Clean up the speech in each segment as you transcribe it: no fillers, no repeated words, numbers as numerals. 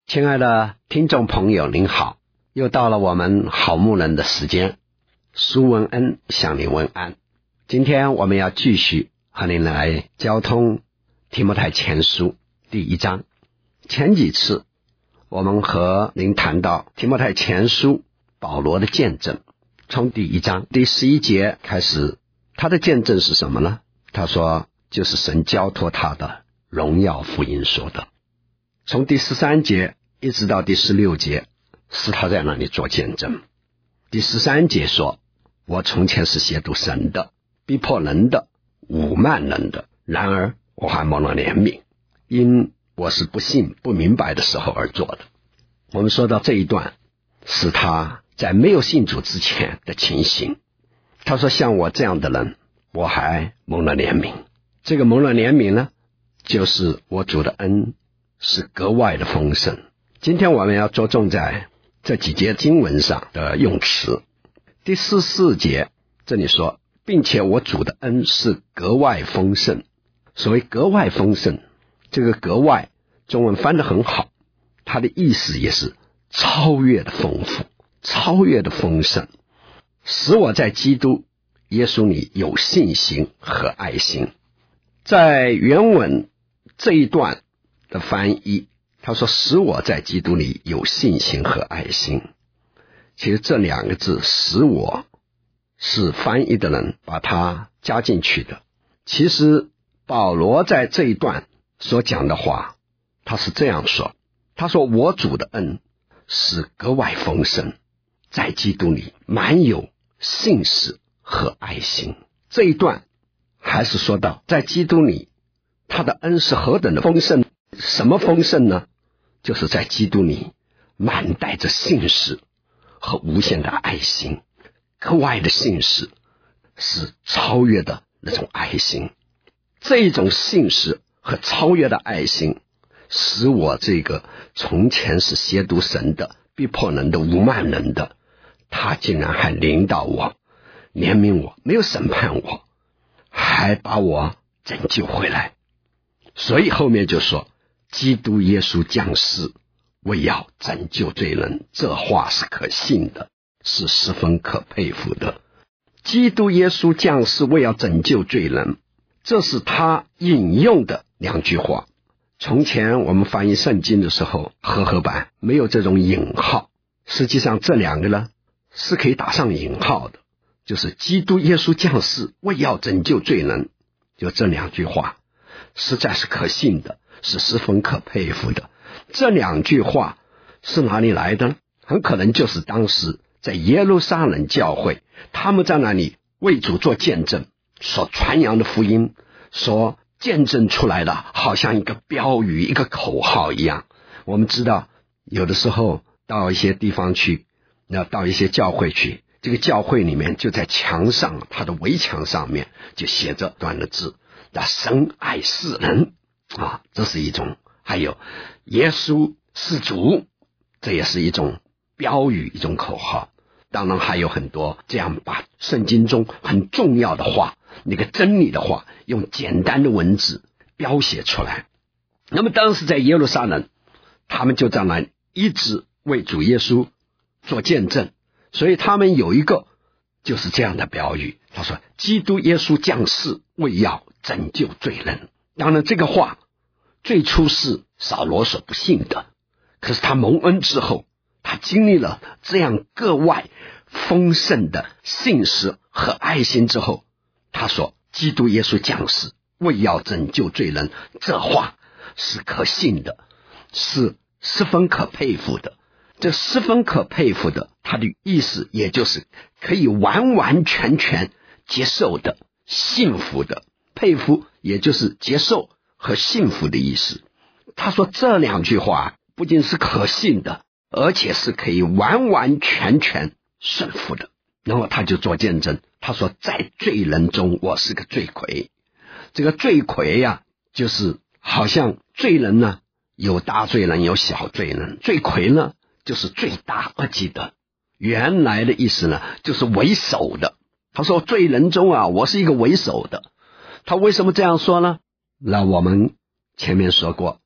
亲爱的听众朋友您好，又到了我们好牧人的时间，苏文恩向您问安。今天我们要继续和您来交通提摩太前书第1章。前几次我们和您谈到提摩太前书保罗的见证，从第1章第11节开始，他的见证是什么呢？他说就是神交托他的荣耀福音说的。从第13节一直到第16节是他在那里做见证。第13节说，我从前是亵渎神的，逼迫人的，侮慢人的，然而我还蒙了怜悯，因我是不信不明白的时候而做的。我们说到这一段是他在没有信主之前的情形。他说像我这样的人我还蒙了怜悯。这个蒙了怜悯呢，就是我主的恩是格外的丰盛。今天我们要着重在这几节经文上的用词。第14节这里说，并且我主的恩是格外丰盛。所谓格外丰盛，这个格外中文翻得很好，它的意思也是超越的丰富，超越的丰盛，使我在基督耶稣里有信心和爱心。在原文这一段的翻译，他说使我在基督里有信心和爱心。其实这两个字使我是翻译的人把它加进去的。其实保罗在这一段所讲的话，他是这样说，他说我主的恩是格外丰盛，在基督里满有信实和爱心。这一段还是说到在基督里他的恩是何等的丰盛。什么丰盛呢？就是在基督里满带着信实和无限的爱心。格外的信实是超越的那种爱心，这一种信实和超越的爱心使我这个从前是亵渎神的，逼迫人的，侮慢人的，他竟然还领导我，怜悯我，没有审判我，还把我拯救回来。所以后面就说基督耶稣降世为要拯救罪人，这话是可信的，是十分可佩服的。基督耶稣降世为要拯救罪人，这是他引用的两句话。从前我们翻译圣经的时候，和合版没有这种引号，实际上这两个呢是可以打上引号的，就是基督耶稣降世为要拯救罪人，就这两句话实在是可信的，是十分可佩服的。这两句话是哪里来的呢？很可能就是当时在耶路撒冷教会，他们在那里为主做见证，所传扬的福音，所见证出来的，好像一个标语，一个口号一样。我们知道有的时候到一些地方去，到一些教会去，这个教会里面就在墙上，它的围墙上面就写着短的字，那神爱世人啊，这是一种。还有耶稣是主，这也是一种标语，一种口号。当然还有很多这样把圣经中很重要的话，那个真理的话，用简单的文字标写出来。那么当时在耶路撒冷，他们就在那一直为主耶稣做见证，所以他们有一个就是这样的标语，他说基督耶稣降世为要拯救罪人。当然这个话最初是扫罗所不信的，可是他蒙恩之后，他经历了这样格外丰盛的信实和爱心之后，他说基督耶稣降世为要拯救罪人，这话是可信的，是十分可佩服的。这十分可佩服的，他的意思也就是可以完完全全接受的，幸福的。佩服也就是接受和幸福的意思。他说这两句话不仅是可信的，而且是可以完完全全顺服的。然后他就做见证，他说在罪人中我是个罪魁。这个罪魁呀，就是好像罪人呢有大罪人有小罪人，罪魁呢就是罪大恶极的。原来的意思呢就是为首的。他说罪人中啊，我是一个为首的。他为什么这样说呢？那我们前面说过，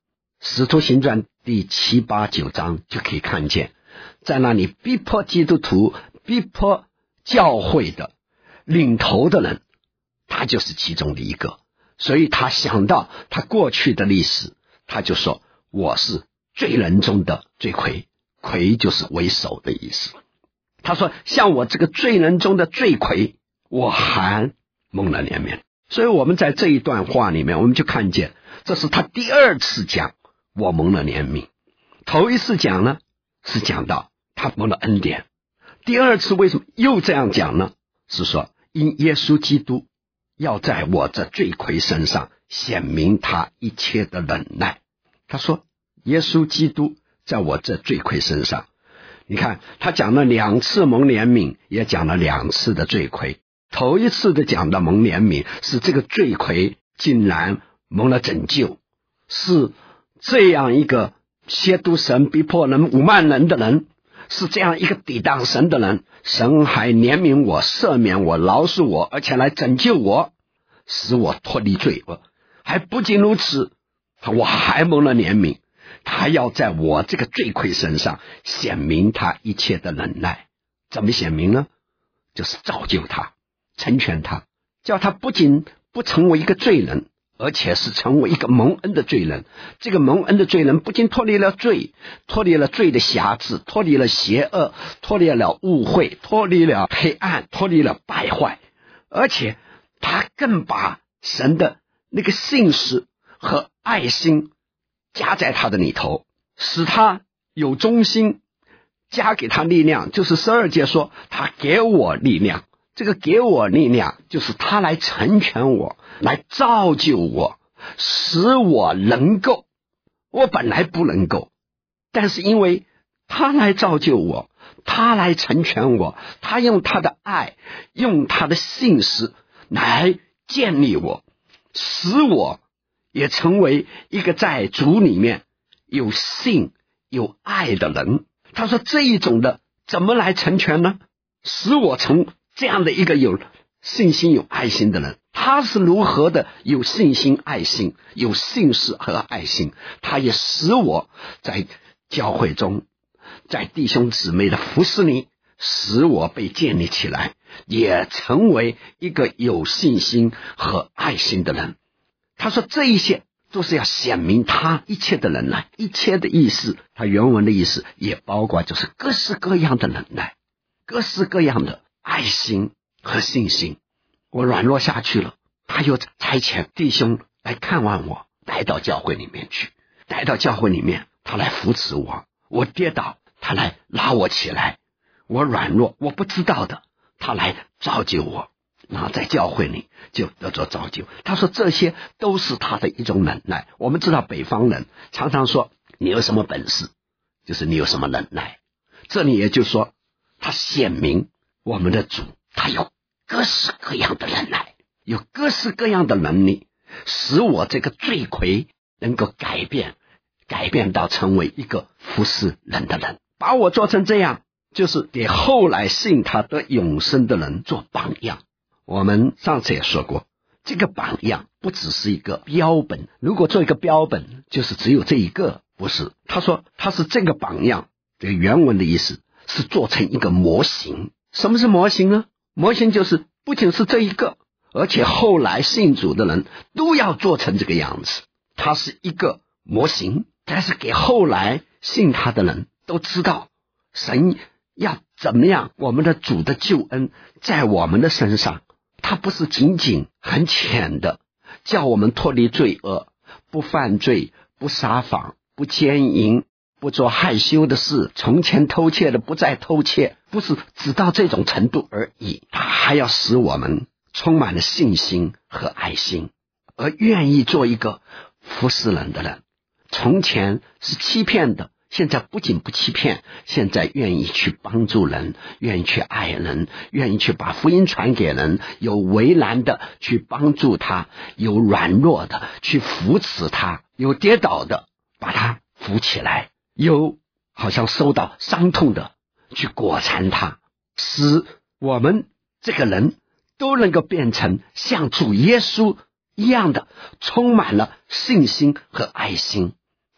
使徒行传第7、8、9章就可以看见，在那里逼迫基督徒、逼迫教会的领头的人，他就是其中的一个。所以他想到他过去的历史，他就说，我是罪人中的罪魁，魁就是为首的意思。他说，像我这个罪人中的罪魁，我还蒙了怜悯。所以我们在这一段话里面，我们就看见这是他第二次讲我蒙了怜悯。头一次讲呢，是讲到他蒙了恩典。第二次为什么又这样讲呢？是说因耶稣基督要在我这罪魁身上显明他一切的忍耐。他说耶稣基督在我这罪魁身上，你看他讲了2次蒙怜悯，也讲了2次的罪魁。头一次的讲的蒙怜悯，是这个罪魁竟然蒙了拯救，是这样一个亵渎神、逼迫人、侮慢人的人，是这样一个抵挡神的人，神还怜悯我、赦免我、饶恕我，而且来拯救我，使我脱离罪恶。还不仅如此，我还蒙了怜悯，他要在我这个罪魁身上显明他一切的忍耐。怎么显明呢？就是造就他，成全他，叫他不仅不成为一个罪人，而且是成为一个蒙恩的罪人。这个蒙恩的罪人不仅脱离了罪，脱离了罪的辖制，脱离了邪恶，脱离了误会，脱离了黑暗，脱离了败坏，而且他更把神的那个信实和爱心加在他的里头，使他有忠心，加给他力量。就是12节说他给我力量，这个给我力量就是他来成全我，来造就我，使我能够，我本来不能够，但是因为他来造就我，他来成全我，他用他的爱，用他的信实来建立我，使我也成为一个在主里面有信有爱的人。他说这一种的怎么来成全呢？使我成这样的一个有信心有爱心的人。他是如何的有信心爱心，有信实和爱心，他也使我在教会中，在弟兄姊妹的服侍里，使我被建立起来，也成为一个有信心和爱心的人。他说这一些都是要显明他一切的忍耐。一切的意思，他原文的意思也包括就是各式各样的忍耐，各式各样的爱心和信心。我软弱下去了，他又差遣弟兄来看望我，带到教会里面去，带到教会里面，他来扶持我，我跌倒他来拉我起来，我软弱我不知道的，他来造就我，然后在教会里就得着造就。他说这些都是他的一种忍耐。我们知道北方人常常说你有什么本事，就是你有什么忍耐。这里也就是说他显明我们的主，他有各式各样的忍耐，有各式各样的能力，使我这个罪魁能够改变到成为一个服侍人的人，把我做成这样，就是给后来信他得永生的人做榜样。我们上次也说过，这个榜样不只是一个标本，如果做一个标本就是只有这一个，不是。他说他是这个榜样，这个原文的意思是做成一个模型。什么是模型呢？模型就是不仅是这一个，而且后来信主的人都要做成这个样子。它是一个模型，但是给后来信他的人都知道神要怎么样，我们的主的救恩在我们的身上，他不是仅仅很浅的叫我们脱离罪恶，不犯罪，不撒谎，不奸淫，不做害羞的事，从前偷窃的不再偷窃，不是只到这种程度而已，他还要使我们充满了信心和爱心，而愿意做一个服侍人的人。从前是欺骗的，现在不仅不欺骗，现在愿意去帮助人，愿意去爱人，愿意去把福音传给人，有为难的去帮助他，有软弱的去扶持他，有跌倒的把他扶起来，有好像受到伤痛的去裹缠他，使我们这个人都能够变成像主耶稣一样的充满了信心和爱心。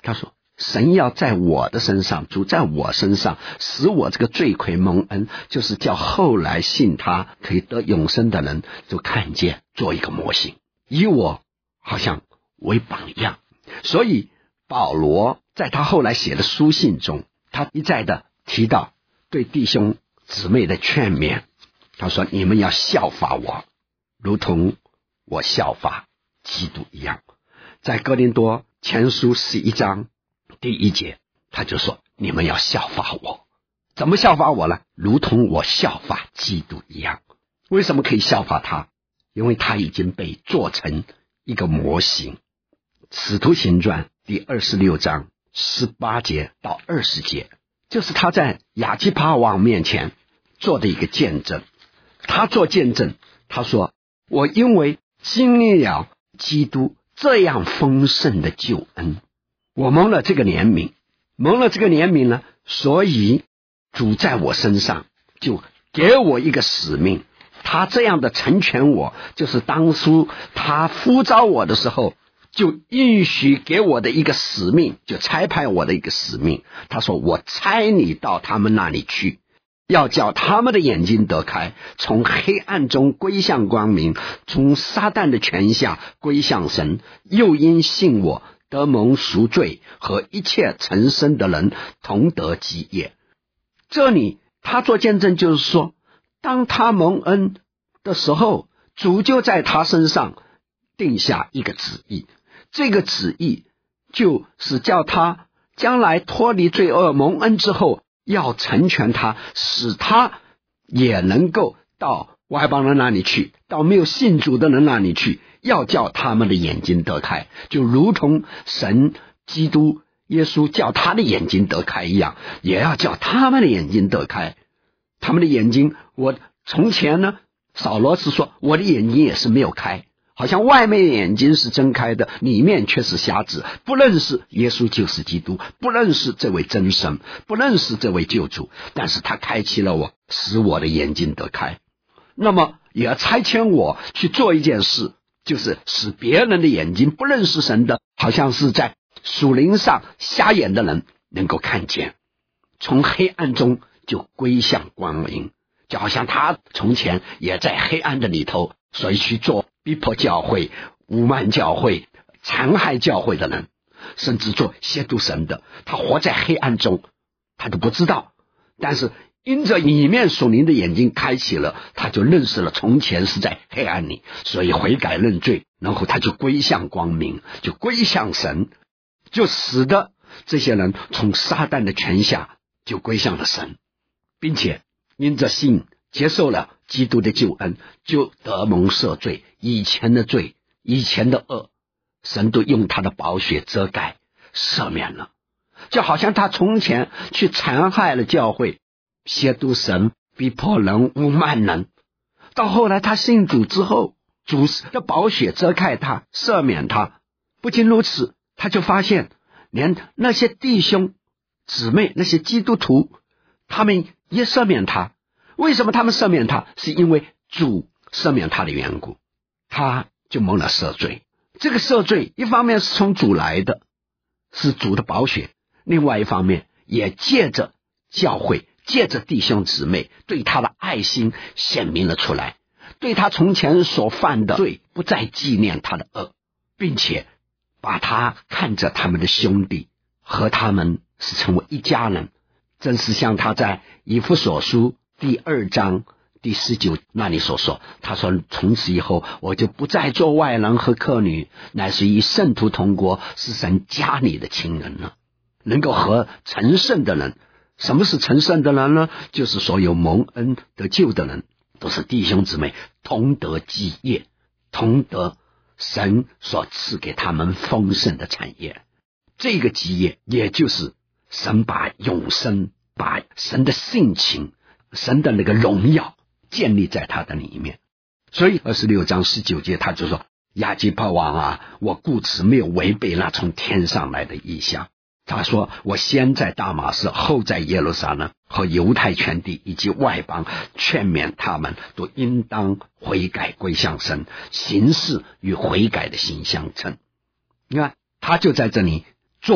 他说神要在我的身上，主在我身上，使我这个罪魁蒙恩，就是叫后来信他可以得永生的人就看见，做一个模型，以我好像为榜样。所以保罗在他后来写的书信中，他一再的提到对弟兄姊妹的劝勉，他说你们要效法我，如同我效法基督一样。在哥林多前书11章第1节，他就说你们要效法我。怎么效法我呢？如同我效法基督一样。为什么可以效法他？因为他已经被做成一个模型。使徒行传第26章18节到20节，就是他在亚基帕王面前做的一个见证。他做见证，他说我因为经历了基督这样丰盛的救恩，我蒙了这个怜悯呢，所以主在我身上就给我一个使命。他这样的成全我，就是当初他呼召我的时候就允许给我的一个使命，就差派我的一个使命。他说我差你到他们那里去，要叫他们的眼睛得开，从黑暗中归向光明，从撒旦的权下归向神，又因信我得蒙赎罪，和一切成生的人同得基业。这里他做见证，就是说当他蒙恩的时候，主就在他身上定下一个旨意，这个旨意就是叫他将来脱离罪恶蒙恩之后，要成全他，使他也能够到外邦人那里去，到没有信主的人那里去，要叫他们的眼睛得开，就如同神基督耶稣叫他的眼睛得开一样，也要叫他们的眼睛得开。他们的眼睛，我从前呢，扫罗是说我的眼睛也是没有开，好像外面的眼睛是睁开的，里面却是瞎子，不认识耶稣就是基督，不认识这位真神，不认识这位救主，但是他开启了我，使我的眼睛得开。那么也要差遣我去做一件事，就是使别人的眼睛不认识神的，好像是在属灵上瞎眼的人能够看见，从黑暗中就归向光明，就好像他从前也在黑暗的里头，所以去做逼迫教会、污慢教会、残害教会的人，甚至做亵渎神的，他活在黑暗中，他都不知道，但是因着里面属灵的眼睛开启了，他就认识了从前是在黑暗里，所以悔改认罪，然后他就归向光明，就归向神，就使得这些人从撒旦的权下就归向了神，并且因着信接受了基督的救恩，就得蒙赦罪，以前的罪、以前的恶，神都用他的宝血遮盖赦免了。就好像他从前去残害了教会，亵渎神、逼迫人、污慢人，到后来他信主之后，主的宝血遮盖他、赦免他。不仅如此，他就发现连那些弟兄姊妹、那些基督徒，他们也赦免他。为什么他们赦免他？是因为主赦免他的缘故，他就蒙了赦罪。这个赦罪一方面是从主来的，是主的宝血，另外一方面也借着教会，借着弟兄姊妹对他的爱心显明了出来，对他从前所犯的罪不再纪念他的恶，并且把他看着他们的兄弟，和他们是成为一家人。正是像他在以弗所书第2章第19那里所说，他说从此以后我就不再做外人和客女，乃是与圣徒同国，是神家里的亲人了。能够和成圣的人，什么是成圣的人呢？就是所有蒙恩得救的人，都是弟兄姊妹，同得基业，同得神所赐给他们丰盛的产业。这个基业也就是神把永生，把神的性情，神的那个荣耀建立在他的里面。所以26章19节他就说，亚基帕王啊，我故此没有违背那从天上来的意象。他说我先在大马士，后在耶路撒冷和犹太全地以及外邦，劝勉他们都应当悔改归向神，行事与悔改的心相称。你看他就在这里做的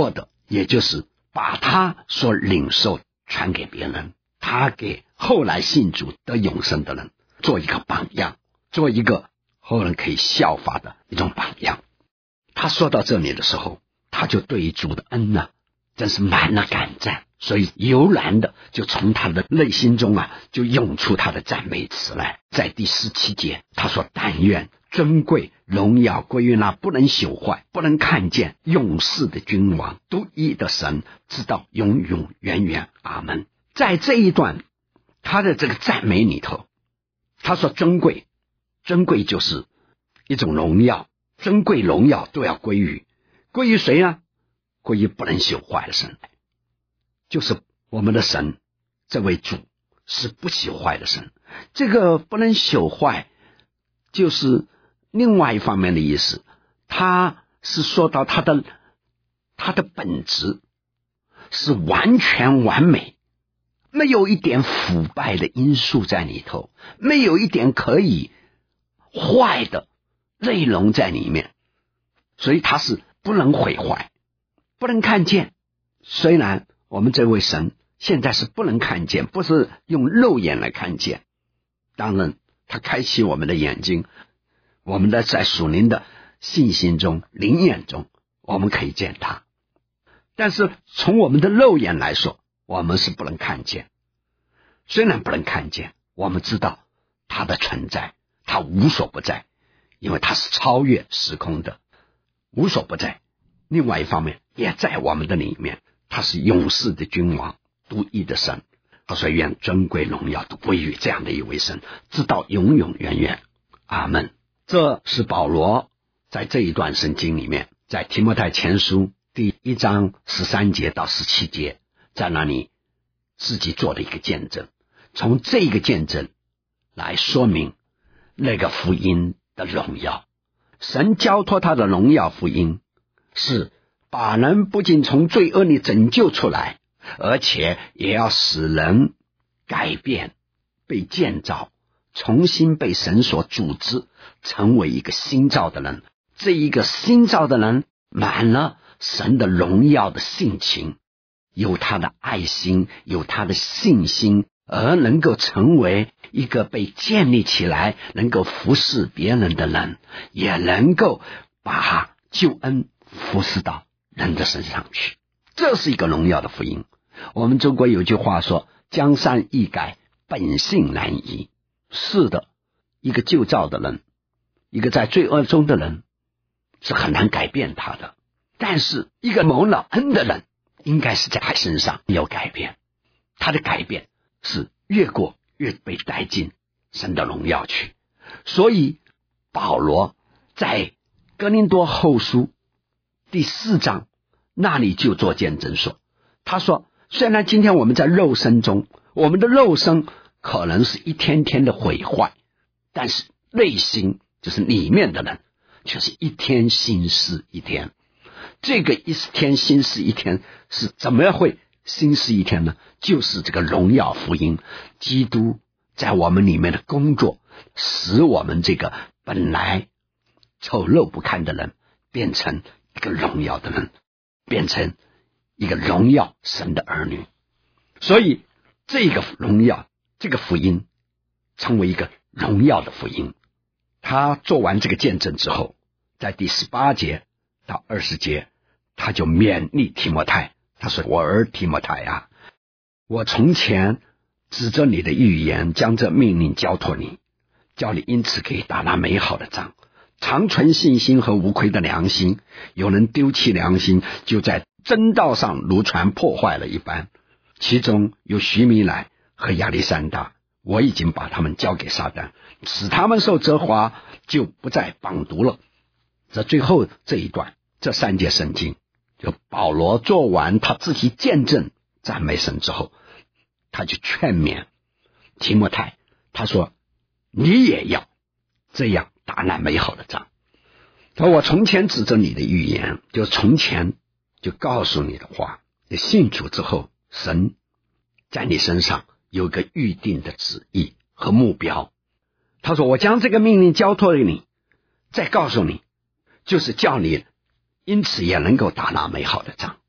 也就是把他所领受传给别人，他给后来信主得永生的人做一个榜样，做一个后人可以效法的一种榜样。他说到这里的时候，他就对于主的恩真是满了感赞，所以油然的就从他的内心中就涌出他的赞美词来。在第17节他说，但愿尊贵荣耀归于那不能朽坏不能看见永世的君王独一的神，直到永永远远，阿们。在这一段他的这个赞美里头，他说尊贵就是一种荣耀，尊贵荣耀都要归于谁呢？归于不能朽坏的神，就是我们的神，这位主是不朽坏的神。这个不能朽坏就是另外一方面的意思，他是说到他的本质是完全完美，没有一点腐败的因素在里头，没有一点可以坏的内容在里面，所以他是不能毁坏不能看见。虽然我们这位神现在是不能看见，不是用肉眼来看见，当然他开启我们的眼睛，我们的在属灵的信心中灵眼中我们可以见他，但是从我们的肉眼来说，我们是不能看见。虽然不能看见，我们知道他的存在，他无所不在，因为他是超越时空的，无所不在。另外一方面也在我们的里面，他是永世的君王，独一的神。他说愿尊贵荣耀都归于这样的一位神，直到永永远远，阿们。这是保罗在这一段圣经里面，在提摩太前书第1章13节到17节，在那里自己做的一个见证，从这个见证来说明那个福音的荣耀。神交托他的荣耀福音是把人不仅从罪恶里拯救出来，而且也要使人改变，被建造，重新被神所组织，成为一个新造的人。这一个新造的人满了神的荣耀的性情，有他的爱心，有他的信心，而能够成为一个被建立起来能够服侍别人的人，也能够把救恩服侍到人的身上去。这是一个荣耀的福音。我们中国有句话说，江山易改，本性难移。是的，一个旧造的人，一个在罪恶中的人是很难改变他的，但是一个蒙了恩的人应该是在他身上有改变，他的改变是越过越被带进神的荣耀去。所以保罗在哥林多后书第4章那里就做见证说，他说虽然今天我们在肉身中，我们的肉身可能是一天天的毁坏，但是内心就是里面的人却是一天新似一天。这个一天新似一天是怎么样会新似一天呢？就是这个荣耀福音，基督在我们里面的工作，使我们这个本来丑陋不堪的人变成一个荣耀的人，变成一个荣耀神的儿女。所以这个荣耀，这个福音成为一个荣耀的福音。他做完这个见证之后，在第18节到20节，他就勉励提摩太，他说我儿提摩太啊，我从前指着你的预言，将这命令交托你，叫你因此可以打那美好的仗，常存信心和无亏的良心。有人丢弃良心，就在真道上如船破坏了一般。其中有许米乃和亚历山大，我已经把他们交给撒旦，使他们受责罚，就不再绑毒了。这最后这一段，这3节圣经，就保罗做完他自己见证赞美神之后，他就劝勉提摩太，他说你也要这样打那美好的仗。他说我从前指着你的预言，就从前就告诉你的话，你信主之后，神在你身上有个预定的旨意和目标。他说我将这个命令交托给你，再告诉你，就是叫你因此也能够打那美好的仗。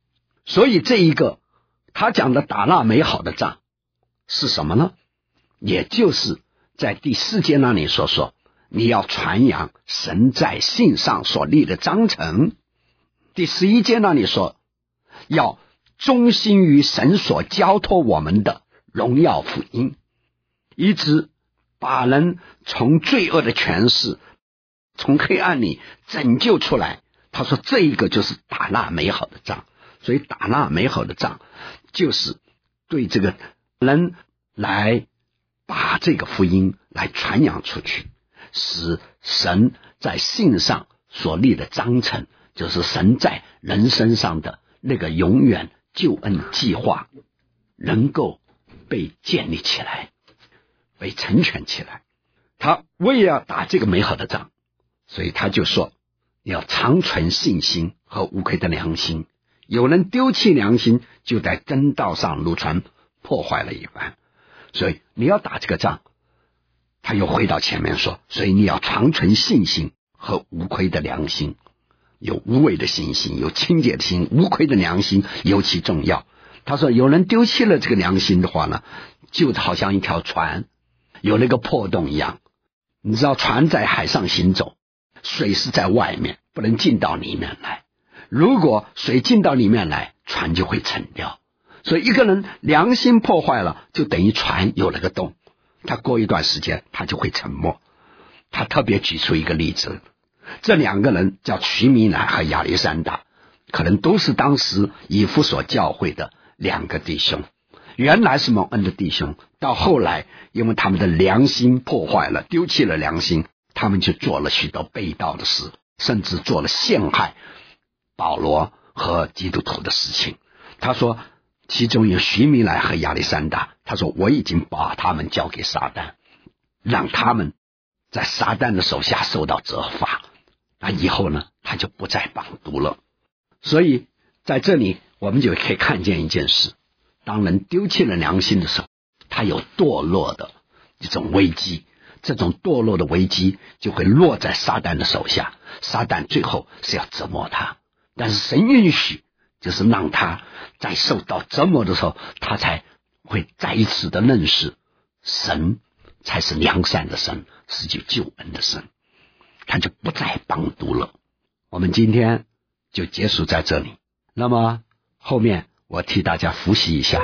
所以这一个他讲的打那美好的仗是什么呢？也就是在第4节那里所说，你要传扬神在信上所立的章程。第11节那里说，要忠心于神所交托我们的荣耀福音，以致把人从罪恶的权势，从黑暗里拯救出来。他说这一个就是打那美好的仗。所以打那美好的仗就是对这个人来把这个福音来传扬出去，使神在信上所立的章程，就是神在人身上的那个永远救恩计划能够被建立起来，被成全起来。他为了打这个美好的仗，所以他就说你要常存信心和无愧的良心。有人丢弃良心，就在真道上如船破坏了一般。所以你要打这个仗，他又回到前面说，所以你要常存信心和无愧的良心。有无伪的信心，有清洁的心，无愧的良心尤其重要。他说有人丢弃了这个良心的话呢，就好像一条船有那个破洞一样。你知道船在海上行走，水是在外面，不能进到里面来。如果水进到里面来，船就会沉掉。所以一个人良心破坏了，就等于船有了个洞，他过一段时间他就会沉没。他特别举出一个例子，这2个人叫徐弥乃和亚历山大，可能都是当时以弗所教会的2个弟兄，原来是蒙恩的弟兄，到后来因为他们的良心破坏了，丢弃了良心，他们就做了许多背道的事，甚至做了陷害保罗和基督徒的事情。他说其中有徐弥乃和亚历山大，他说我已经把他们交给撒旦，让他们在撒旦的手下受到责罚，那以后呢他就不再绑毒了。所以在这里我们就可以看见一件事，当人丢弃了良心的时候，他有堕落的一种危机，这种堕落的危机就会落在撒旦的手下，撒旦最后是要折磨他，但是神允许，就是让他在受到折磨的时候，他才会再一次的认识神才是良善的神，是有救恩的神，他就不再绑毒了。我们今天就结束在这里，那么后面我替大家复习一下。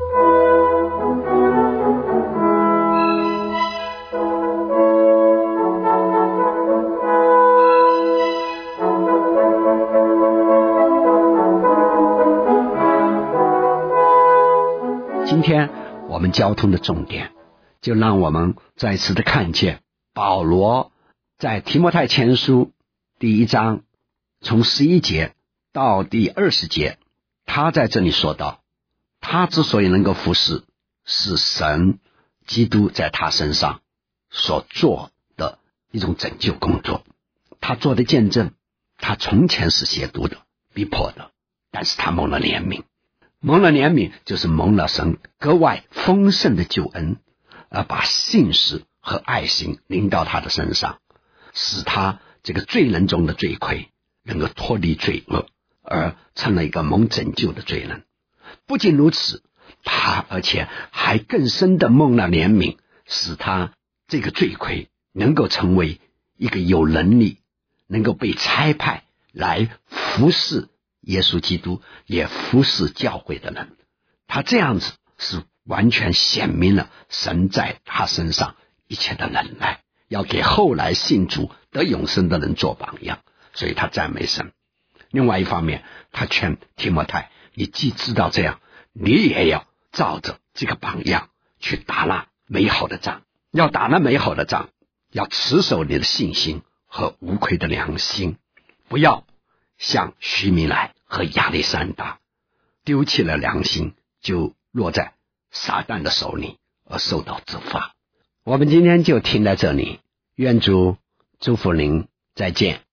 今天我们交通的重点，就让我们再次的看见保罗在提摩太前书第1章从11节到第20节，他在这里说到，他之所以能够服侍，是神基督在他身上所做的一种拯救工作。他做的见证，他从前是亵渎的，逼迫的，但是他蒙了怜悯，蒙了怜悯就是蒙了神格外丰盛的救恩，而把信实和爱心临到他的身上，使他这个罪人中的罪魁能够脱离罪恶，而成了一个蒙拯救的罪人。不仅如此，他而且还更深的蒙了怜悯，使他这个罪魁能够成为一个有能力能够被差派来服侍耶稣基督，也服侍教会的人。他这样子是完全显明了神在他身上一切的能耐，要给后来信主得永生的人做榜样，所以他赞美神。另外一方面，他劝提摩太，你既知道这样，你也要照着这个榜样去打那美好的仗。要打那美好的仗，要持守你的信心和无愧的良心，不要像徐弥乃和亚历山大丢弃了良心，就落在撒旦的手里而受到责罚。我们今天就停在这里，愿主祝福您，再见。